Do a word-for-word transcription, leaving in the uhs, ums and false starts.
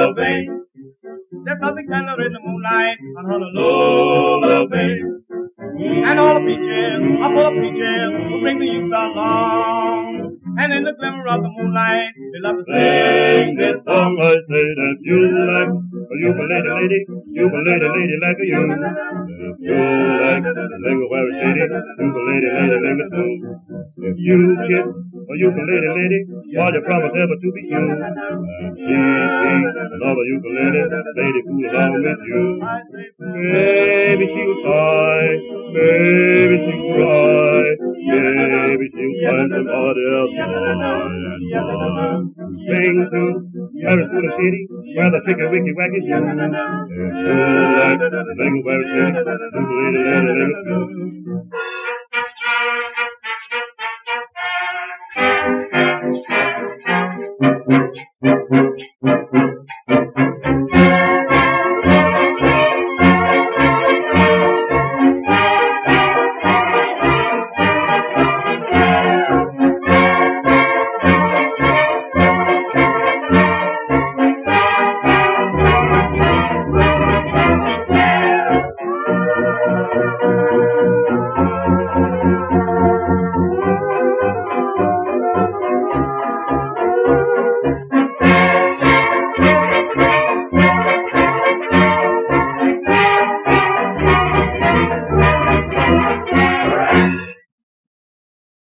Lola Bay. There's nothing tender in the moonlight on Honolulu Bay. And all the beaches are full of peaches who bring the youth along. And in the glimmer of the moonlight, they love to sing this song. I say that you like a ukulele lady, ukulele lady like a you. If you like a linguary lady, ukulele lady like a too. If you kiss a ukulele lady, while you promise ever to be true, and she sings another ukulele lady fool along with you. Maybe she'll sigh, maybe she'll cry, maybe she'll find somebody else to and sing to every school and city where the chicken wicky wacky do. If you like the linguary lady, ukulele lady like a too. Thank you.